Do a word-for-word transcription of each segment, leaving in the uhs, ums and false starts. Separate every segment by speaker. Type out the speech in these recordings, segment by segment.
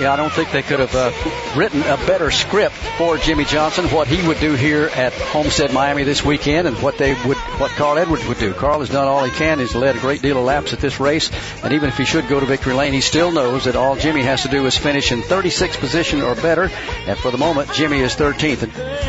Speaker 1: I don't think they could have uh, written a better script for Jimmie Johnson, what he would do here at Homestead Miami this weekend, and what they would, what Carl Edwards would do. Carl has done all he can. He's led a great deal of laps at this race, and even if he should go to victory lane, he still knows that all Jimmie has to do is finish in thirty-sixth position or better. And for the moment, Jimmie is thirteenth.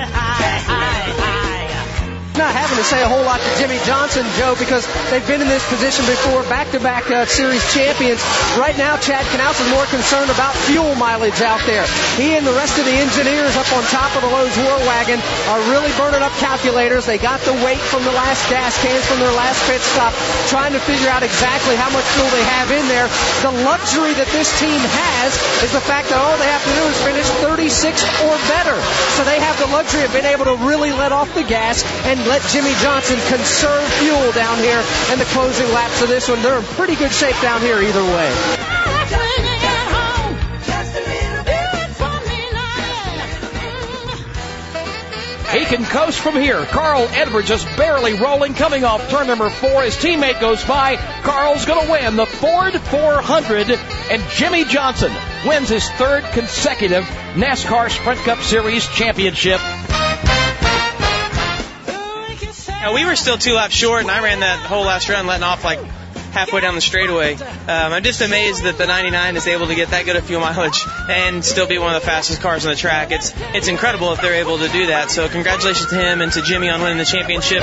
Speaker 2: Not having to say a whole lot to Jimmie Johnson, Joe, because they've been in this position before, back-to-back uh, series champions. Right now, Chad Knaus is more concerned about fuel mileage out there. He and the rest of the engineers up on top of the Lowe's War Wagon are really burning up calculators. They got the weight from the last gas cans from their last pit stop, trying to figure out exactly how much fuel they have in there. The luxury that this team has is the fact that all they have to do is finish thirty-sixth or better. So they have the luxury of being able to really let off the gas and let Jimmie Johnson conserve fuel down here in the closing laps of this one. They're in pretty good shape down here either way.
Speaker 3: He can coast from here. Carl Edwards just barely rolling, coming off turn number four. His teammate goes by. Carl's going to win the Ford four hundred, and Jimmie Johnson wins his third consecutive NASCAR Sprint Cup Series championship.
Speaker 4: Now, we were still two laps short, and I ran that whole last run letting off like halfway down the straightaway. Um, I'm just amazed that the ninety-nine is able to get that good of fuel mileage and still be one of the fastest cars on the track. It's it's incredible if they're able to do that. So congratulations to him and to Jimmie on winning the championship.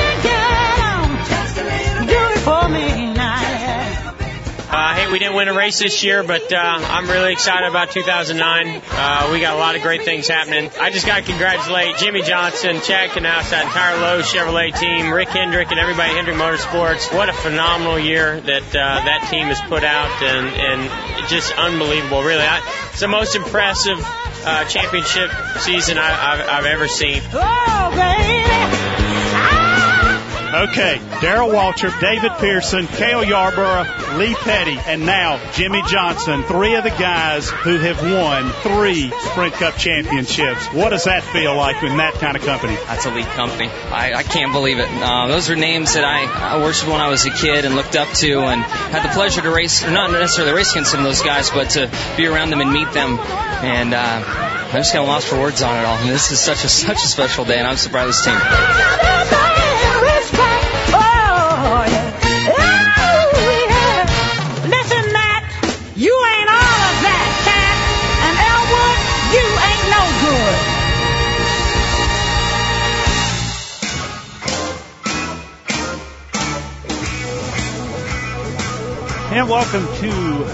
Speaker 5: Uh, hey, we didn't win a race this year, but uh, I'm really excited about two thousand nine. Uh, we got a lot of great things happening. I just got to congratulate Jimmie Johnson, Chad Knaus, that entire Lowe's Chevrolet team, Rick Hendrick, and everybody at Hendrick Motorsports. What a phenomenal year that uh, that team has put out, and, and just unbelievable, really. I, it's the most impressive uh, championship season I, I've, I've ever seen.
Speaker 6: Oh, baby!
Speaker 7: Okay, Darrell Waltrip, David Pearson, Cale Yarborough, Lee Petty, and now Jimmie Johnson, three of the guys who have won three Sprint Cup championships. What does that feel like in that kind of company?
Speaker 8: That's elite company. I, I can't believe it. Uh, those are names that I, I worshipped when I was a kid and looked up to, and had the pleasure to race, not necessarily race against some of those guys, but to be around them and meet them. And uh, I just got lost for words on it all. And this is such a such a special day, and I'm so proud of this team.
Speaker 6: You ain't all of that, Cat. And
Speaker 7: Elwood, you ain't no good. And welcome to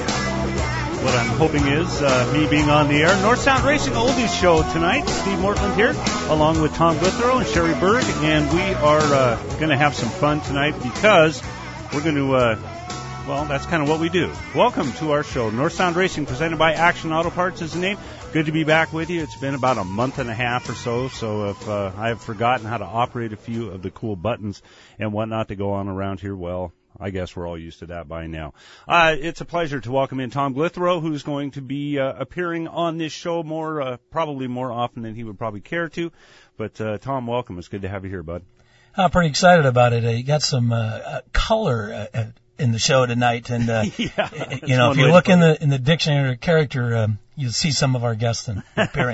Speaker 7: what I'm hoping is uh, me being on the air. North Sound Racing Oldies Show tonight. Steve Mortland here, along with Tom Glithero and Sherry Berg, and we are uh, going to have some fun tonight because we're going to, uh, well, that's kind of what we do. Welcome to our show. North Sound Racing, presented by Action Auto Parts, is the name. Good to be back with you. It's been about a month and a half or so, so if uh, I have forgotten how to operate a few of the cool buttons and whatnot to go on around here, well, I guess we're all used to that by now. Uh, it's a pleasure to welcome in Tom Glithero, who's going to be uh, appearing on this show more, uh, probably more often than he would probably care to. But, uh, Tom, welcome. It's good to have you here, bud.
Speaker 9: I'm pretty excited about it. Uh, you got some uh, uh, color uh, in the show tonight. And, uh,
Speaker 7: yeah,
Speaker 9: you know, if you look in the in the dictionary of character, um, you'll see some of our guests in, appearing.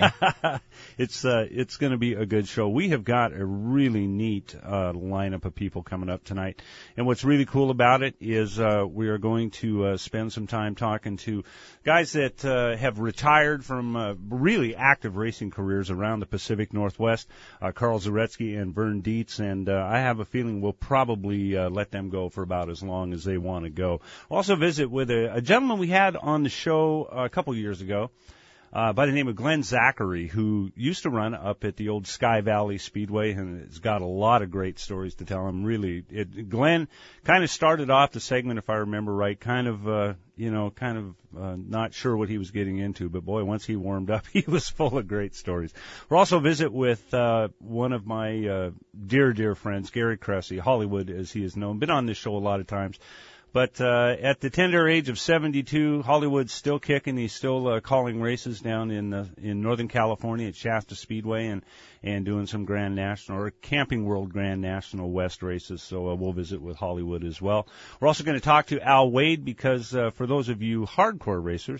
Speaker 7: It's uh, it's going to be a good show. We have got a really neat uh, lineup of people coming up tonight. And what's really cool about it is uh, we are going to uh, spend some time talking to guys that uh, have retired from uh, really active racing careers around the Pacific Northwest, uh, Carl Zaretsky and Vern Dietz. And uh, I have a feeling we'll probably uh, let them go for about as long as they want to go. We'll also visit with a, a gentleman we had on the show a couple years ago. Uh, by the name of Glenn Zachary, who used to run up at the old Sky Valley Speedway and has got a lot of great stories to tell him. Really, it, Glenn kind of started off the segment, if I remember right, kind of, uh, you know, kind of uh, not sure what he was getting into. But, boy, once he warmed up, he was full of great stories. We'll also visit with uh, one of my uh, dear, dear friends, Gary Cressy, Hollywood, as he is known. Been on this show a lot of times. But uh, at the tender age of seventy-two, Hollywood's still kicking. He's still uh, calling races down in uh, in Northern California at Shasta Speedway and and doing some Grand National or Camping World Grand National West races. So uh, we'll visit with Hollywood as well. We're also going to talk to Al Wade because uh, for those of you hardcore racers,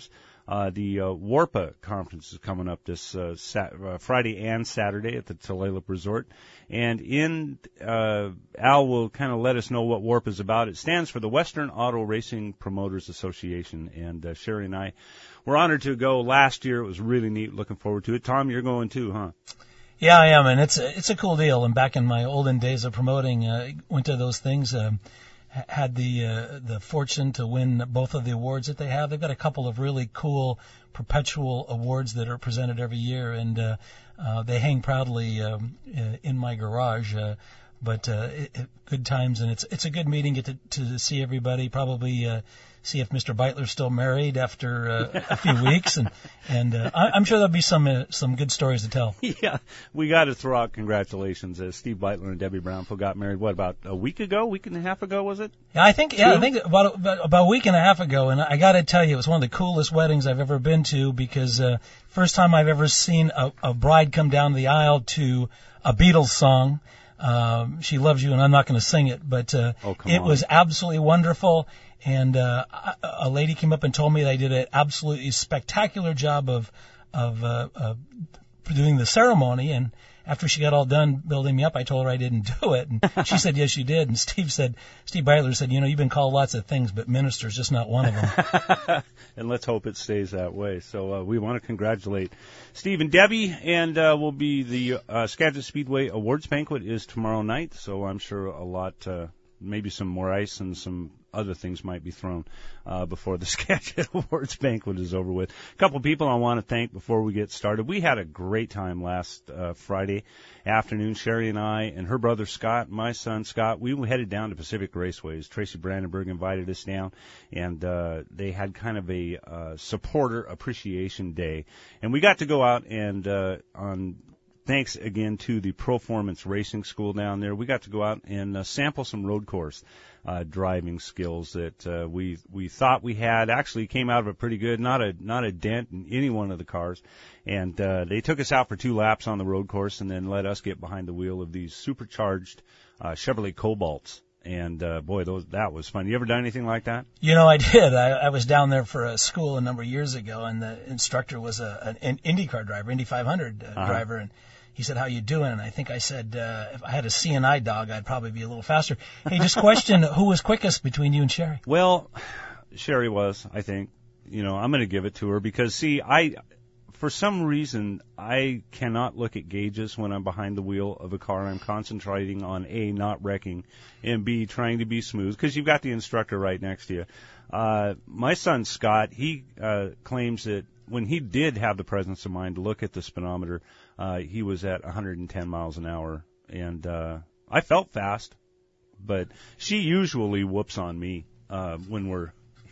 Speaker 7: Uh, the uh, WARPA conference is coming up this uh, sat- uh, Friday and Saturday at the Tulalip Resort. And in uh, Al will kind of let us know what WARPA is about. It stands for the Western Auto Racing Promoters Association. And uh, Sherry and I were honored to go last year. It was really neat. Looking forward to it. Tom, you're going too, huh?
Speaker 9: Yeah, I am, and it's a, it's a cool deal. And back in my olden days of promoting, uh, went to those things. Um, had the uh, the fortune to win both of the awards that they have. They've got a couple of really cool perpetual awards that are presented every year, and uh, uh, they hang proudly um, in my garage. Uh, but uh, it, it, good times, and it's it's a good meeting. Get to, to see everybody. Probably uh, see if Mister Beitler's still married after uh, a few weeks, and and uh, I, I'm sure there'll be some uh, some good stories to tell.
Speaker 7: Yeah, we got to throw out congratulations. Uh, Steve Beitler and Debbie Brownfield got married. What, about a week ago, week and a half ago, was it?
Speaker 9: Yeah, I think yeah, Two? I think about about, about a week and a half ago. And I got to tell you, it was one of the coolest weddings I've ever been to, because uh, first time I've ever seen a, a bride come down the aisle to a Beatles song. Um, She Loves You, and I'm not going to sing it, but uh,
Speaker 7: oh,
Speaker 9: it
Speaker 7: on.
Speaker 9: was absolutely wonderful. And uh, a lady came up and told me they did an absolutely spectacular job of of uh, uh, doing the ceremony. And after she got all done building me up, I told her I didn't do it. And she said, yes, you did. And Steve said, Steve Beitler said, you know, you've been called lots of things, but minister's just not one of them.
Speaker 7: And let's hope it stays that way. So uh, we want to congratulate Steve and Debbie, and uh, will be the uh, Skagit Speedway Awards Banquet is tomorrow night. So I'm sure a lot, uh, maybe some more ice and some other things might be thrown uh, before the Skagit Awards Banquet is over with. A couple people I want to thank before we get started. We had a great time last uh, Friday afternoon. Sherry and I and her brother Scott, my son Scott, we headed down to Pacific Raceways. Tracy Brandenburg invited us down, and uh, they had kind of a uh, supporter appreciation day. And we got to go out and uh, on thanks again to the Proformance Racing School down there, we got to go out and uh, sample some road course uh, driving skills that uh, we we thought we had. Actually came out of it pretty good. Not a not a dent in any one of the cars. And uh, they took us out for two laps on the road course, and then let us get behind the wheel of these supercharged uh, Chevrolet Cobalts. And uh, boy, those that was fun. You ever done anything like that?
Speaker 9: You know, I did. I, I was down there for a school a number of years ago, and the instructor was a, an IndyCar driver, Indy five hundred uh,
Speaker 7: uh-huh.
Speaker 9: driver, and he said, how you doing? And I think I said, uh, if I had a C and I dog, I'd probably be a little faster. Hey, just question, who was quickest between you and Sherry?
Speaker 7: Well, Sherry was, I think. You know, I'm going to give it to her because, see, I, for some reason, I cannot look at gauges when I'm behind the wheel of a car. I'm concentrating on A, not wrecking, and B, trying to be smooth, because you've got the instructor right next to you. Uh, my son, Scott, he uh, claims that when he did have the presence of mind to look at the speedometer, uh, he was at one hundred ten miles an hour. And uh, I felt fast, but she usually whoops on me uh, when we're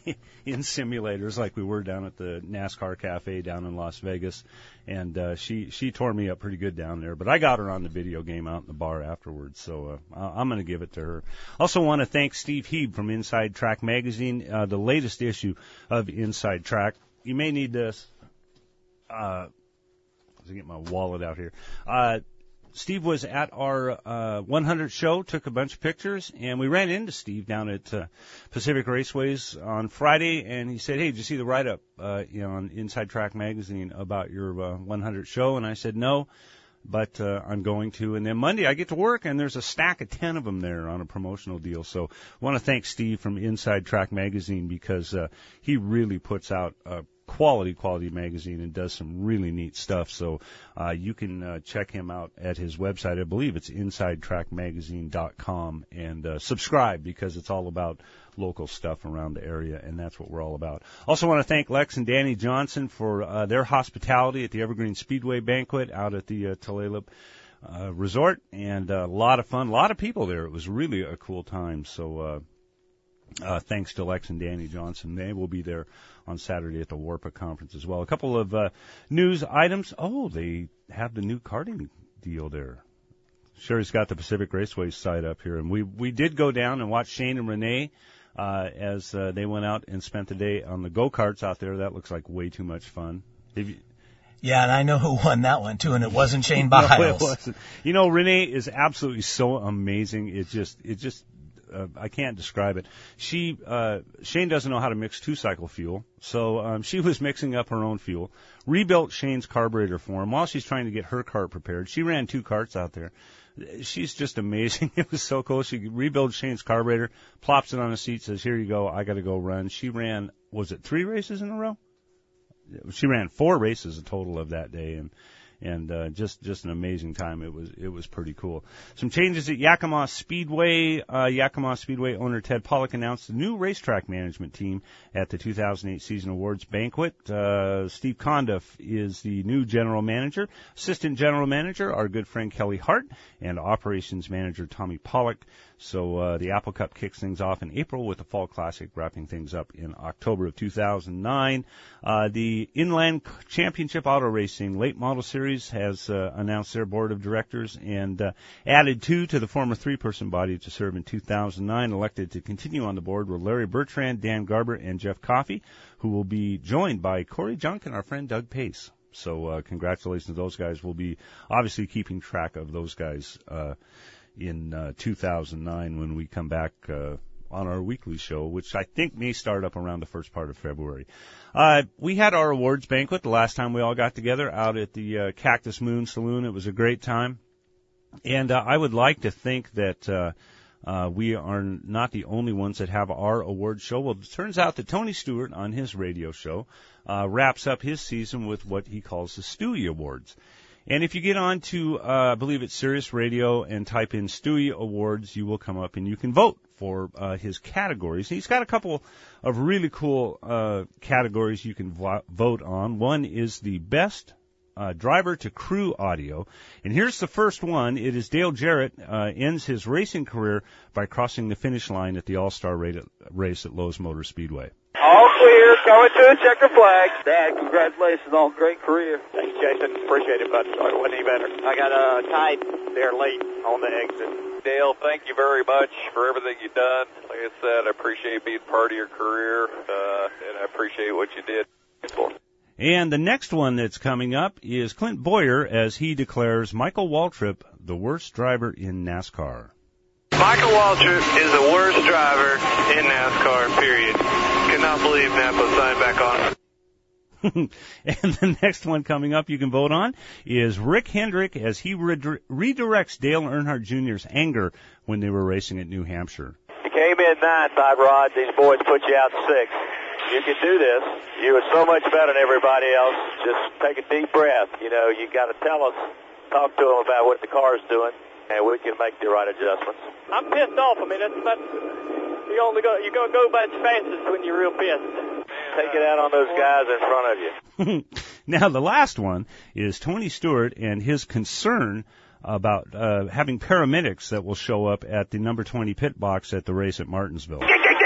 Speaker 7: in simulators like we were down at the NASCAR Cafe down in Las Vegas. And uh, she, she tore me up pretty good down there. But I got her on the video game out in the bar afterwards, so uh, I'm going to give it to her. Also want to thank Steve Heeb from Inside Track Magazine, uh, the latest issue of Inside Track. You may need this. Uh, let's get my wallet out here. Uh, Steve was at our uh, one hundredth show, took a bunch of pictures, and we ran into Steve down at uh, Pacific Raceways on Friday, and he said, hey, did you see the write-up uh, you know, on Inside Track Magazine about your uh, one hundredth show? And I said, no, but uh, I'm going to. And then Monday I get to work, and there's a stack of ten of them there on a promotional deal. So I want to thank Steve from Inside Track Magazine because uh, he really puts out a quality, quality magazine and does some really neat stuff. So uh, you can uh, check him out at his website. I believe it's inside track magazine dot com, and uh, subscribe because it's all about local stuff around the area, and that's what we're all about. Also want to thank Lex and Danny Johnson for uh, their hospitality at the Evergreen Speedway Banquet out at the uh, Tulalip uh, Resort, and uh, a lot of fun, a lot of people there. It was really a cool time. So uh, uh, thanks to Lex and Danny Johnson. They will be there on Saturday at the WARPA conference as well. A couple of uh, news items. Oh, they have the new karting deal there. Sherry's got the Pacific Raceways site up here, and we we did go down and watch Shane and Renee uh, as uh, they went out and spent the day on the go-karts out there. That looks like way too much fun. Have you,
Speaker 9: Yeah, and I know who won that one, too, and it wasn't Shane Biles.
Speaker 7: No, it wasn't. You know, Renee is absolutely so amazing. It just, it just, uh, I can't describe it. She, uh, Shane doesn't know how to mix two-cycle fuel, so um, she was mixing up her own fuel, rebuilt Shane's carburetor for him while she's trying to get her cart prepared. She ran two carts out there. She's just amazing. It was so cool. She rebuilds Shane's carburetor, plops it on a seat, says, here you go, I got to go run. She ran, was it three races in a row? She ran four races a total of that day, and and uh, just just an amazing time. It was it was pretty cool. Some changes at Yakima Speedway. Uh, Yakima Speedway owner Ted Pollock announced the new racetrack management team at the two thousand eight Season Awards banquet. Uh, Steve Condiff is the new general manager. Assistant general manager, our good friend Kelly Hart, and operations manager Tommy Pollock. So uh, the Apple Cup kicks things off in April with the Fall Classic wrapping things up in October of two thousand nine. Uh, the Inland Championship Auto Racing Late Model Series has uh, announced their board of directors and uh, added two to the former three-person body to serve in two thousand nine. Elected to continue on the board were Larry Bertrand, Dan Garber, and Jeff Coffey, who will be joined by Corey Junk and our friend Doug Pace. So uh, congratulations to those guys. We'll be obviously keeping track of those guys uh in uh, two thousand nine when we come back uh, on our weekly show, which I think may start up around the first part of February. Uh, we had our awards banquet the last time we all got together out at the uh, Cactus Moon Saloon. It was a great time. And uh, I would like to think that uh, uh, we are not the only ones that have our awards show. Well, it turns out that Tony Stewart on his radio show uh, wraps up his season with what he calls the Stewie Awards. And if you get on to, uh, I believe it's Sirius Radio, and type in Stewie Awards, you will come up and you can vote for uh, his categories. He's got a couple of really cool uh, categories you can vo- vote on. One is the best uh, driver to crew audio. And here's the first one. It is Dale Jarrett uh, ends his racing career by crossing the finish line at the All-Star race at Lowe's Motor Speedway.
Speaker 10: All clear, coming to a checker flag. Dad, congratulations on a great career. Thanks, Jason. Appreciate it, bud. Sorry, it wasn't any better. I got uh, tied there late on the exit.
Speaker 11: Dale, thank you very much for everything you've done. Like I said, I appreciate being part of your career, uh, and I appreciate what you did.
Speaker 7: And the next one that's coming up is Clint Boyer as he declares Michael Waltrip the worst driver in NASCAR.
Speaker 12: Michael Waltrip is the worst driver in NASCAR, period. Could not believe Napa signed back on.
Speaker 7: And the next one coming up you can vote on is Rick Hendrick as he re- redirects Dale Earnhardt Junior's anger when they were racing at New Hampshire.
Speaker 10: You came in nine, five rods. These boys put you out six. You can do this. You are so much better than everybody else. Just take a deep breath. You know, you got to tell us, talk to them about what the car is doing, and we can make the right adjustments.
Speaker 13: I'm pissed off. I mean, that's, that's you only go you're gonna go by as fast as when you're real pissed.
Speaker 10: Take it out on those guys in front of you.
Speaker 7: Now, the last one is Tony Stewart and his concern about uh, having paramedics that will show up at the number twenty pit box at the race at Martinsville.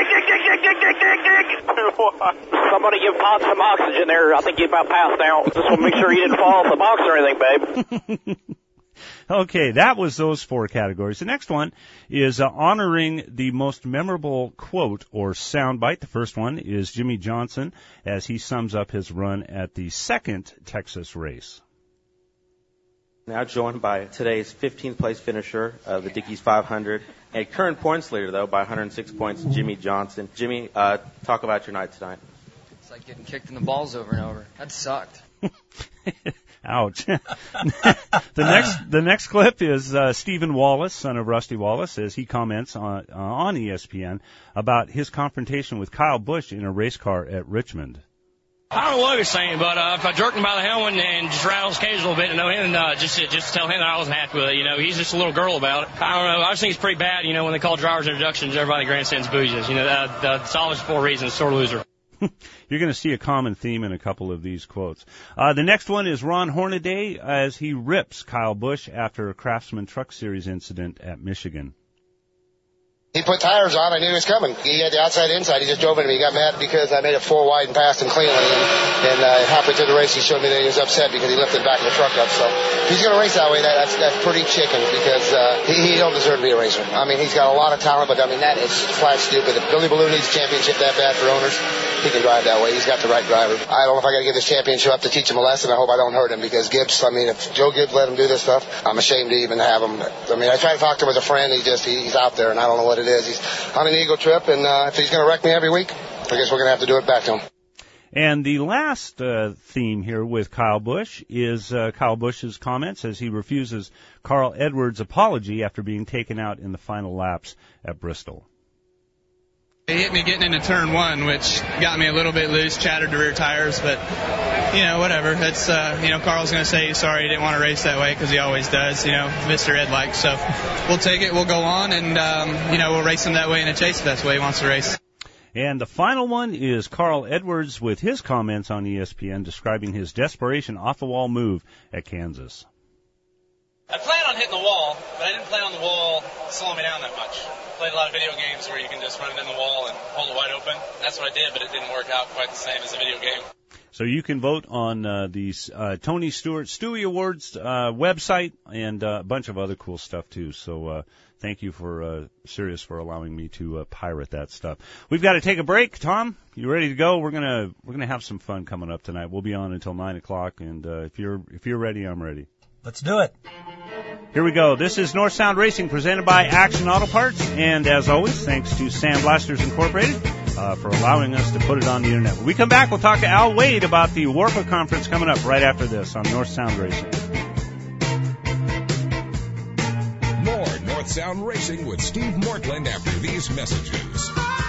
Speaker 13: Somebody give Todd some oxygen there. I think he about passed out. Just want to make sure he didn't fall off the box or anything, babe.
Speaker 7: Okay, that was those four categories. The next one is uh, honoring the most memorable quote or soundbite. The first one is Jimmy Johnson as he sums up his run at the second Texas race.
Speaker 14: Now joined by today's fifteenth place finisher of the Dickies five hundred, and current points leader, though, by one hundred six points, Jimmy Johnson. Jimmy, uh, talk about your night tonight.
Speaker 8: It's like getting kicked in the balls over and over. That sucked.
Speaker 7: Ouch. the next the next clip is uh, Stephen Wallace, son of Rusty Wallace, as he comments on, uh, on E S P N about his confrontation with Kyle Busch in a race car at Richmond.
Speaker 15: I don't know what he was saying, but uh, if I jerked him by the helmet and just rattled his cage a little bit, to know him, uh, just just tell him that I wasn't happy with it. You know, he's just a little girl about it. I don't know. I just think it's pretty bad. You know, when they call drivers introductions, everybody grandstands bouges. You know, uh, the solid for a reason, sore loser.
Speaker 7: You're going to see a common theme in a couple of these quotes. Uh, the next one is Ron Hornaday as he rips Kyle Busch after a Craftsman Truck Series incident at Michigan.
Speaker 16: He put tires on. I knew he was coming. He had the outside inside. He just drove into me. He got mad because I made it four wide and passed him cleanly. And, and uh, halfway through the race, he showed me that he was upset because he lifted the back of the truck up. So if he's going to race that way, that, that's that's pretty chicken because uh, he, he don't deserve to be a racer. I mean, he's got a lot of talent, but I mean, that is flat stupid. If Billy Ballew needs a championship that bad for owners, he can drive that way. He's got the right driver. I don't know if I got to give this championship up to teach him a lesson. I hope I don't hurt him because Gibbs, I mean, if Joe Gibbs let him do this stuff, I'm ashamed to even have him. I mean, I try to talk to him as a friend. He just, he, he's out there, and I don't know what what it is. He's on an ego trip, and uh, if he's going to wreck me every week, I guess we're going to have to do it back to him.
Speaker 7: And the last uh, theme here with Kyle Busch is uh, Kyle Busch's comments as he refuses Carl Edwards' apology after being taken out in the final laps at Bristol.
Speaker 17: He hit me getting into turn one, which got me a little bit loose, chattered the rear tires, but, you know, whatever. It's, uh, you know, Carl's going to say he's sorry he didn't want to race that way because he always does, you know, Mister Ed-like. So we'll take it, we'll go on, and, um, you know, we'll race him that way in a chase if that's the way he wants to race.
Speaker 7: And the final one is Carl Edwards with his comments on E S P N describing his desperation off-the-wall move at Kansas.
Speaker 18: I planned on hitting the wall, but I didn't plan on the wall slowing me down that much. Played a lot of video games where you can just run it in the wall and hold it wide open. That's what I did, but it didn't work out quite the same as a video game.
Speaker 7: So you can vote on uh, the uh, Tony Stewart Stewie Awards uh, website and uh, a bunch of other cool stuff, too. So uh, thank you for uh, Sirius for allowing me to uh, pirate that stuff. We've got to take a break. Tom, you ready to go? We're gonna we're gonna have some fun coming up tonight. We'll be on until nine o'clock, and uh, if you're if you're ready, I'm ready.
Speaker 9: Let's do it.
Speaker 7: Here we go. This is North Sound Racing presented by Action Auto Parts. And as always, thanks to Sandblasters Incorporated uh, for allowing us to put it on the internet. When we come back, we'll talk to Al Wade about the WARPA conference coming up right after this on North Sound Racing.
Speaker 19: More North Sound Racing with Steve Mortland after these messages.